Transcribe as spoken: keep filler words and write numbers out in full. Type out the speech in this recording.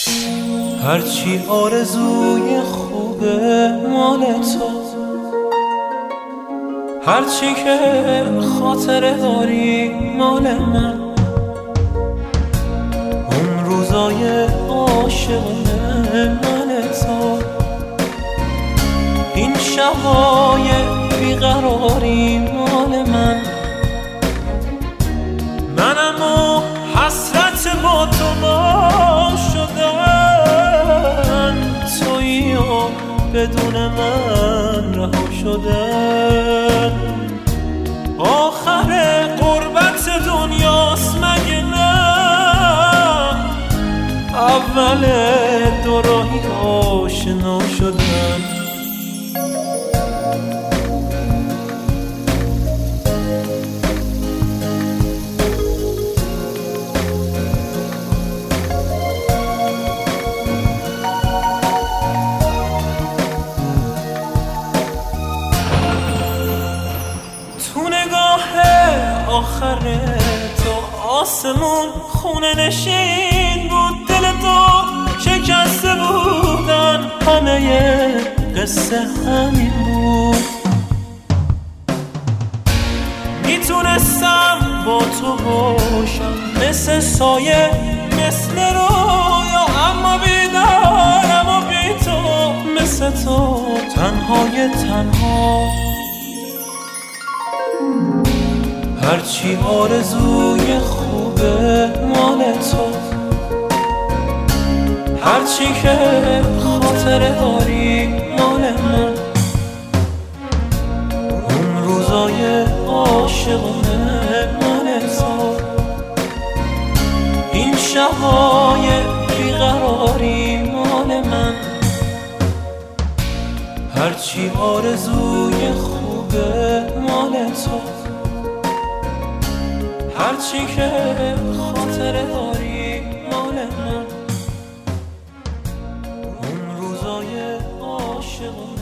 هرچی آرزوی خوبه مال تو، هرچی که خاطره داری مال من. اون روزای عاشقونه مال تو، این شبای بیقراری مال من. منم و حسرت با تو با شدن، تویی و بدون من رها شدن. آخر غربت دنیاست مگه نه؟ اول دو راهی آشنا شدن. آخر تو آسمون خونه نشین بود، دل تو شکسته بودن، همه قصه همین بود. میتونستم با تو باشم مثل سایه مثل رویا، اما بیدارم و بی تو مثل تو تنهای تنها. هرچی آرزوی خوبه مال تو، هرچی که خاطره داری مال من. اون روزای عاشقونه مال تو، این شبای بیقراری مال من. هرچی آرزوی خوبه مال تو، هرچی که خاطره داری مال من. اون روزای عاشقونه